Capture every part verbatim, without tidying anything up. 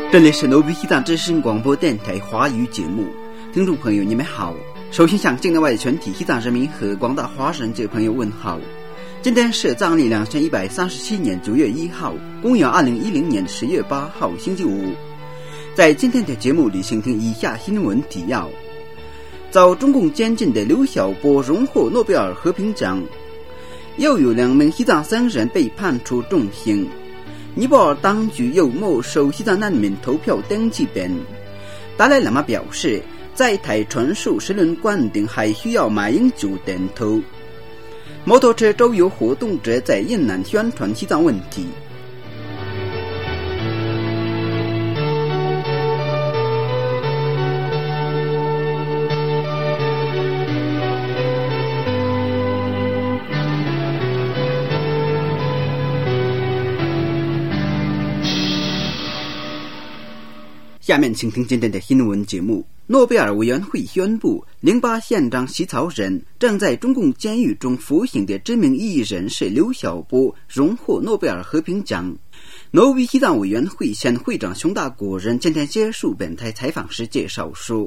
这里是罗比西藏之声广播电台华语节目，听众朋友你们好。首先向境内外全体西藏人民和广大华人界朋友问好。今天是藏历两千一百三十七年九月一号，公元二零一零年十月八号星期五。在今天的节目里，请听以下新闻提要：遭中共监禁的刘晓波荣获诺贝尔和平奖，又有两名西藏僧人被判处重刑。尼泊尔当局又没收西藏难民投票登记本。达赖喇嘛表示，在台传授十轮灌顶还需要马英九点头。摩托车周游活动者在云南宣传西藏问题。下面请听今天的新闻节目。诺贝尔委员会宣布，零八宪章起草人、正在中共监狱中服刑的知名异议人士刘晓波荣获诺贝尔和平奖。挪威西藏委员会前会长熊大果人今天接受本台采访时介绍说，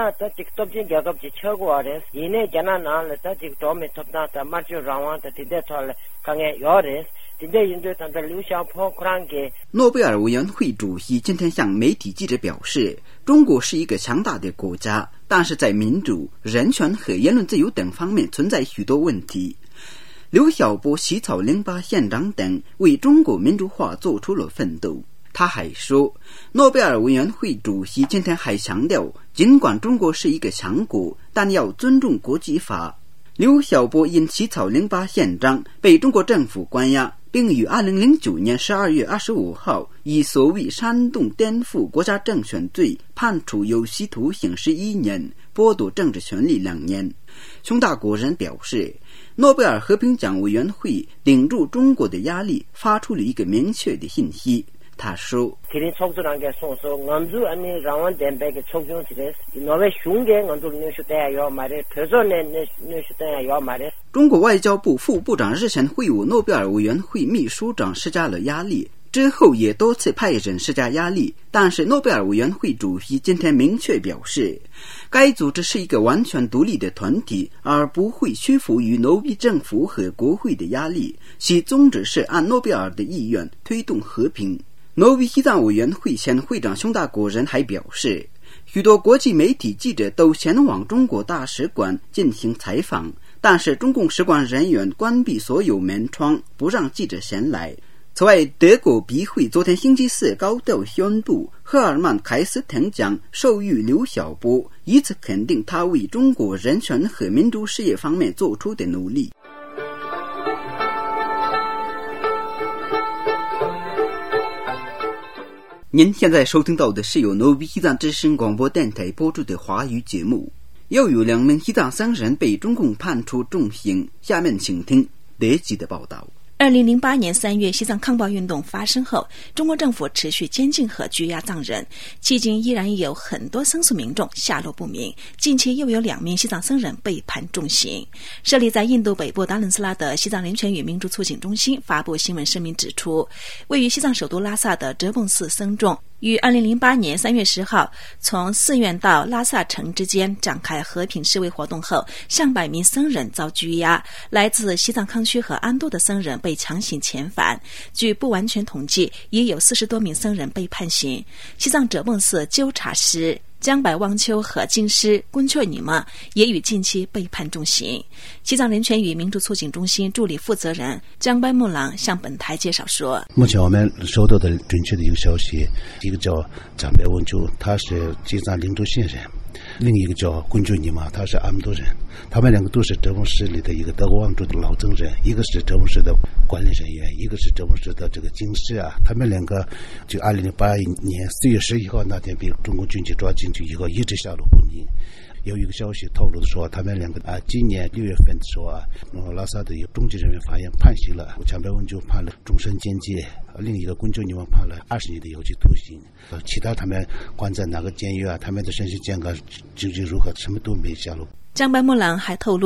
诺贝尔委员会主席今天向媒体记者表示，中国是一个强大的国家，但是在民主、人权和言论自由等方面存在许多问题。刘晓波起草零八宪章等，为中国民主化做出了奋斗。他还说，诺贝尔委员会主席今天还强调，尽管中国是一个强国，但要尊重国际法。刘晓波因起草零八宪章被中国政府关押，并于二零零九年十二月二十五号以所谓煽动颠覆国家政权罪判处有期徒刑十一年，剥夺政治权利两年。熊大果人表示，诺贝尔和平奖委员会顶住中国的压力，发出了一个明确的信息。他说，中国外交部副部长日前会晤诺贝尔委员会秘书长施加了压力，之后也多次派人施加压力，但是诺贝尔委员会主席今天明确表示，该组织是一个完全独立的团体，而不会屈服于挪威政府和国会的压力，其宗旨是按诺贝尔的意愿推动和平。挪威西藏委员会前会长熊大果人还表示，许多国际媒体记者都前往中国大使馆进行采访，但是中共使馆人员关闭所有门窗，不让记者前来。此外，德国笔会昨天星期四高调宣布，赫尔曼·凯斯滕奖授予刘晓波，以此肯定他为中国人权和民主事业方面做出的努力。您现在收听到的是由挪威西藏之声广播电台播出的华语节目。又有两名西藏僧人被中共判处重刑，下面请听德吉的报道。 二零零八年三月，西藏抗暴运动发生后，中国政府持续监禁和拘押藏人，迄今依然有很多僧俗民众下落不明。近期又有两名西藏僧人被判重刑。设立在印度北部达伦斯拉的西藏人权与民主促进中心发布新闻声明指出，位于西藏首都拉萨的哲蚌寺僧众于二零零八年三月十号从寺院到拉萨城之间展开和平示威活动后，上百名僧人遭拘押，来自西藏康区和安都的僧人被强行遣返。据不完全统计，也有四十多名僧人被判刑。西藏哲蚌寺纠察师江柏旺秋和经师贡却尼玛也于近期被判重刑。西藏人权与民主促进中心助理负责人江柏木朗向本台介绍说， 目前我们收到的准确的一个消息，一个叫江柏旺秋，他是西藏灵州县人，另一个叫贡却尼玛，他是阿姆多人，他们两个都是哲蚌市里的一个德高望重的老僧人，一个是哲蚌市的管理人员，一个是哲蚌市的这个经师啊。他们两个就二零零八年四月十一号那天被中共军警抓进去以后，一直下落不明。有一个消息透露的说，他们两个啊，今年六月份的时候啊，拉萨的有中级人民法院判刑了，江柏旺秋判了终身监禁，另一个贡却尼玛判了二十年的有期徒刑。其他他们关在哪个监狱啊，他们的身心健康究竟如何，什么都没下落。 江柏木朗还透露，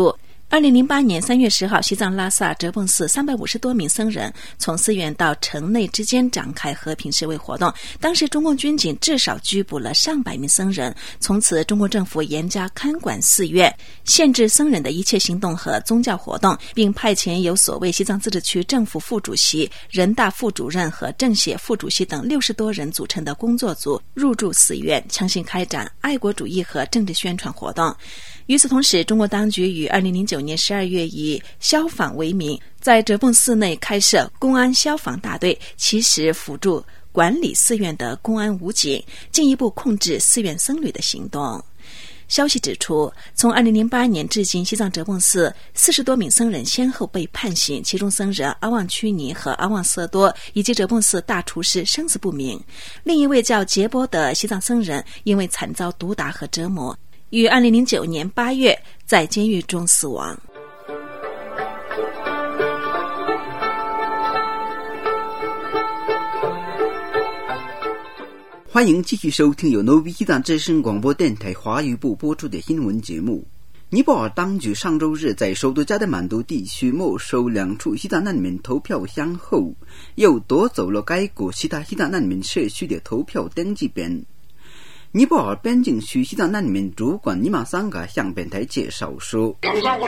二零零八年三月十号，西藏拉萨哲蚌寺三百五十多名僧人从寺院到城内之间展开和平示威活动。当时中共军警至少拘捕了上百名僧人，从此中国政府严加看管寺院，限制僧人的一切行动和宗教活动，并派遣由所谓西藏自治区政府副主席、人大副主任和政协副主席等六十多人组成的工作组入驻寺院，强行开展爱国主义和政治宣传活动。与此同时，中国当局于二零零九年十二月以消防为名，在哲蚌寺内开设公安消防大队，其实辅助管理寺院的公安武警，进一步控制寺院僧侣的行动。消息指出，从二零零八年至今，西藏哲蚌寺四十多名僧人先后被判刑，其中僧人阿旺曲尼和阿旺瑟多以及哲蚌寺大厨师生死不明。另一位叫杰波的西藏僧人因为惨遭毒打和折磨，于二零零九年八月在监狱中死亡。 欢迎继续收听由 Novi 西藏之声广播电台华语部播出的新闻节目。尼泊尔当局上周日在首都加德满都地区没收两处西藏难民投票箱后，又夺走了该国其他西藏难民社区的投票登记本。尼泊尔边境区西藏难民主管尼玛桑嘎向本台介绍说，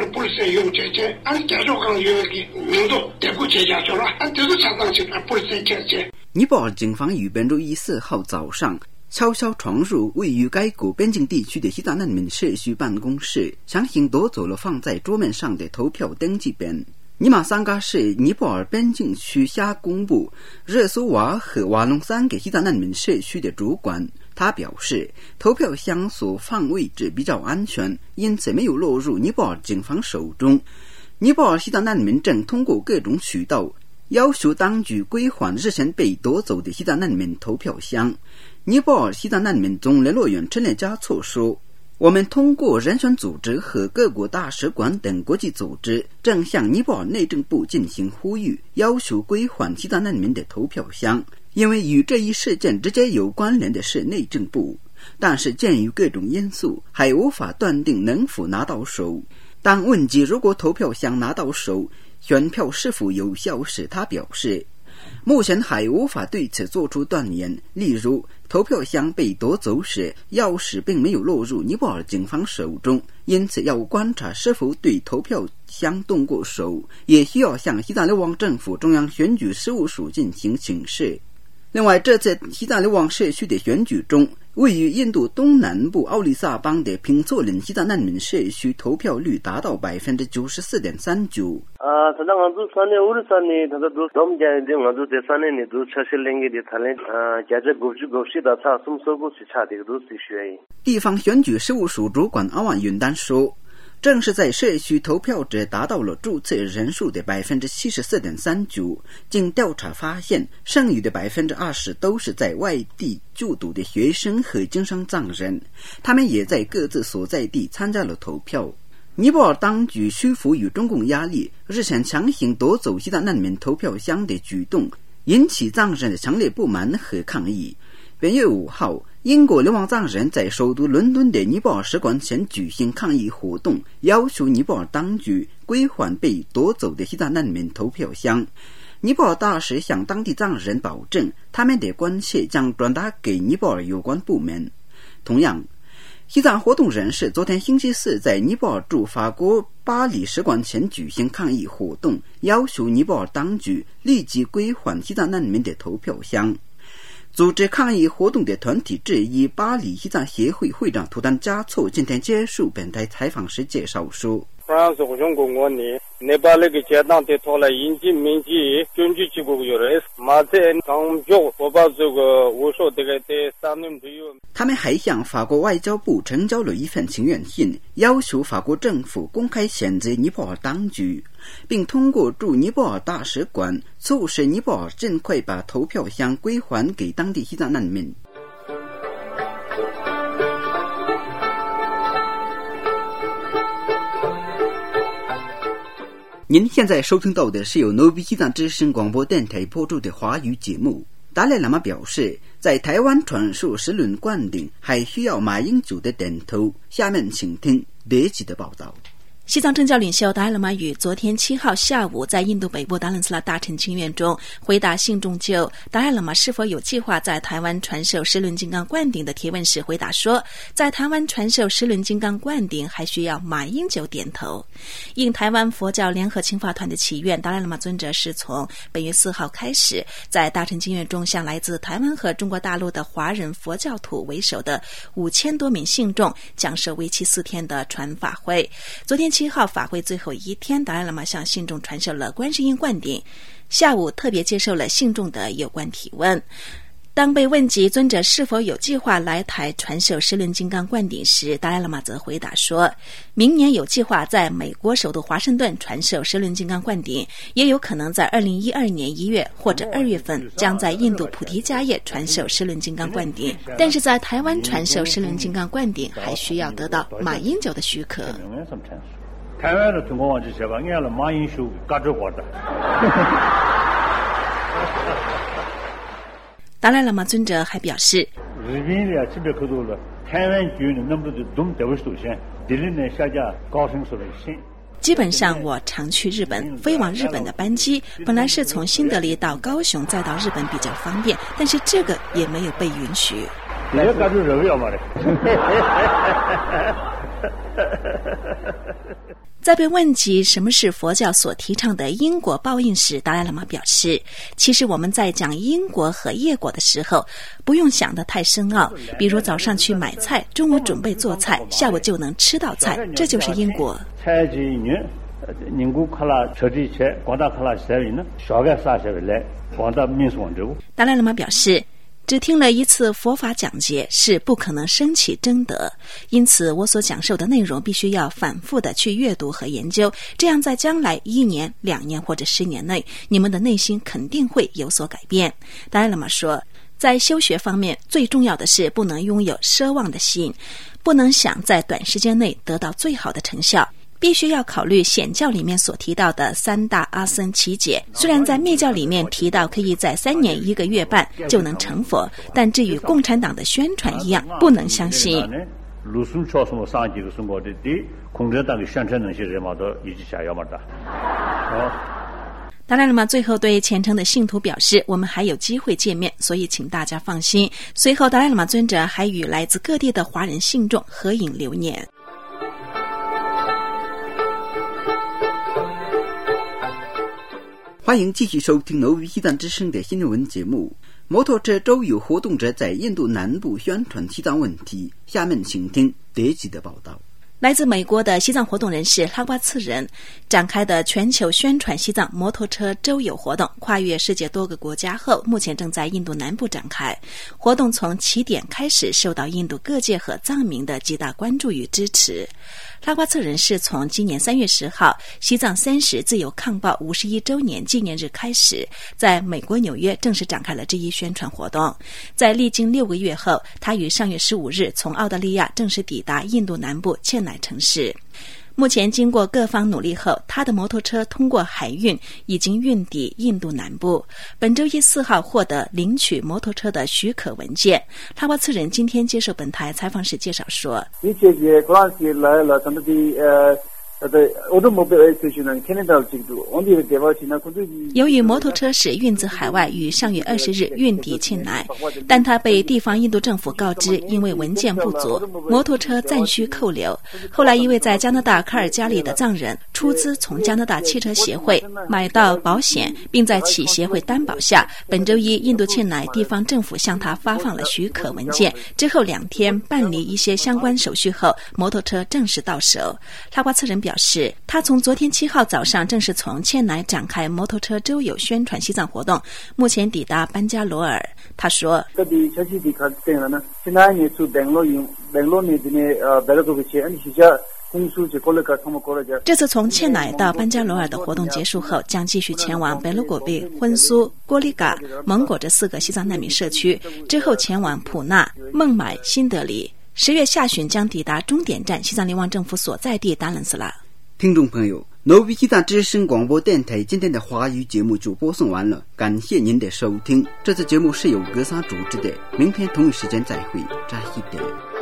尼泊尔警方于本周一四号早上悄悄闯入位于该国边境地区的西藏难民社区办公室，强行夺走了放在桌面上的投票登记本。尼玛桑嘎是尼泊尔边境区下公布热苏瓦和瓦隆三个西藏难民社区的主管。他表示，投票箱所放位置比较安全，因此没有落入尼泊尔警方手中。尼泊尔西藏难民正通过各种渠道要求当局归还日前被夺走的西藏难民投票箱。尼泊尔西藏难民总联络员陈列加措说，我们通过人权组织和各国大使馆等国际组织正向尼泊尔内政部进行呼吁，要求归还西藏难民的投票箱。因为与这一事件直接有关联的是内政部，但是鉴于各种因素，还无法断定能否拿到手。当问及如果投票箱拿到手，选票是否有效时，他表示，目前还无法对此做出断言。例如，投票箱被夺走时，钥匙并没有落入尼泊尔警方手中，因此要观察是否对投票箱动过手，也需要向西藏流亡政府中央选举事务署进行请示。另外，这次西藏流亡社区的选举中，位于印度东南部奥利萨邦的平措林西藏难民社区投票率达到百分之九十四点三九。 啊，他那个都三年五十三年，他都都我们家的我都在三年里都确实领的他嘞，啊，家这过去过去的差，什么时候过去差的都是学。 地方选举事务署主管阿万云丹说，正是在社区投票者达到了注册人数的百分之七十四点三九，经调查发现，剩余的百分之二十都是在外地就读的学生和经商藏人，他们也在各自所在地参加了投票。尼泊尔当局屈服于中共压力，日前强行夺走西藏难民投票箱的举动，引起藏人的强烈不满和抗议。本月五号，英国流亡藏人在首都伦敦的尼泊尔使馆前举行抗议活动，要求尼泊尔当局归还被夺走的西藏难民投票箱。尼泊尔大使向当地藏人保证，他们的关切将转达给尼泊尔有关部门。同样，西藏活动人士昨天星期四在尼泊尔驻法国巴黎使馆前举行抗议活动，要求尼泊尔当局立即归还西藏难民的投票箱。组织抗议活动的团体之一巴黎西藏协会会长图丹加措今天接受本台采访时介绍说，他们还向法国外交部呈交了一份请愿信，要求法国政府公开谴责尼泊尔当局，并通过驻尼泊尔大使馆促使尼泊尔尽快把投票箱归还给当地西藏难民。您现在收听到的是由 Novi 西藏之声广播电台播出的华语节目。达赖喇嘛表示，在台湾传授十轮灌顶还需要马英九的点头。下面请听别集的报道。 西藏政教领袖达赖喇嘛于昨天七号下午在印度北部达兰斯拉大臣经院中回答信众就达赖喇嘛是否有计划在台湾传授十轮金刚灌顶的提问时回答说，在台湾传授十轮金刚灌顶还需要马英九点头。应台湾佛教联合青法团的祈愿，达赖喇嘛尊者是从本月四号开始在大臣经院中向来自台湾和中国大陆的华人佛教徒为首的五千多名信众讲授为期四天的传法会。昨天七号法会最后一天，达赖喇嘛向信众传授了观世音灌顶，下午特别接受了信众的有关提问。当被问及尊者是否有计划来台传授十轮金刚灌顶时，达赖喇嘛则回答说，明年有计划在美国首都华盛顿传授十轮金刚灌顶，也有可能在二零一二年一月或者二月份将在印度菩提迦叶传授十轮金刚灌顶，但是在台湾传授十轮金刚灌顶还需要得到马英九的许可。 台湾的中国王这些吧，按了马英九嘎吱活的。 达赖喇嘛尊者还表示， 日本的这边可多了，台湾军的那么多的东德为首先，敌人呢下家高声说了先。 基本上我常去日本，飞往日本的班机本来是从新德里到高雄再到日本比较方便，但是这个也没有被允许。 你要嘎吱人要嘛的。 在被问及什么是佛教所提倡的因果报应时，达赖喇嘛表示，其实我们在讲因果和业果的时候不用想得太深奥，比如早上去买菜，中午准备做菜，下午就能吃到菜，这就是因果。 菜这一年宁古卡拉车这些广大卡拉三位呢小个啥些来广大民众之物。 达赖喇嘛表示，只听了一次佛法讲解是不可能升起真德，因此我所讲授的内容必须要反复的去阅读和研究，这样在将来一年、两年或者十年内，你们的内心肯定会有所改变。达赖喇嘛说，在修学方面最重要的是不能拥有奢望的心，不能想在短时间内得到最好的成效，必须要考虑显教里面所提到的三大阿僧祇劫。虽然在密教里面提到可以在三年一个月半就能成佛，但这与共产党的宣传一样，不能相信。 鲁迅超什么上几个中国的对共产党的宣传那些人嘛都一起下要么的。 达赖喇嘛最后对虔诚的信徒表示，我们还有机会见面，所以请大家放心。随后达赖喇嘛尊者还与来自各地的华人信众合影留念。 欢迎继续收听挪威西藏之声的新闻节目。摩托车周游活动者在印度南部宣传西藏问题，下面请听这集的报道。 来自美国的西藏活动人士拉瓜次人展开的全球宣传西藏摩托车周游活动，跨越世界多个国家后，目前正在印度南部展开。活动从起点开始受到印度各界和藏民的极大关注与支持。拉瓜次人是从今年三月十号西藏三十自由抗暴五十一周年纪念日开始，在美国纽约正式展开了这一宣传活动。在历经六个月后，他于上月十五日从澳大利亚正式抵达印度南部暹乃城市。目前经过各方努力后，他的摩托车通过海运已经运抵印度南部。本周一四号获得领取摩托车的许可文件。拉瓜次人今天接受本台采访时介绍说，由于摩托车是运自海外，于上月二十日运抵暹乃，但他被地方印度政府告知，因为文件不足，摩托车暂需扣留。后来一位在加拿大卡尔加里的藏人出资从加拿大汽车协会买到保险，并在其协会担保下，本周一印度暹乃地方政府向他发放了许可文件。之后两天办理一些相关手续后，摩托车正式到手。拉瓜次人表示，他从昨天七号早上正式从暹乃展开摩托车周游宣传西藏活动，目前抵达班加罗尔。他说，这次从暹乃到班加罗尔的活动结束后，将继续前往贝鲁果贝、婚苏、郭里嘎、蒙果这四个西藏难民社区，之后前往普纳、孟买、新德里。十月下旬将抵达终点站西藏联邦政府所在地达兰斯拉。 听众朋友，挪威西藏之声广播电台今天的华语节目就播送完了，感谢您的收听。这次节目是由格桑主持的，明天同一时间再会，扎西德。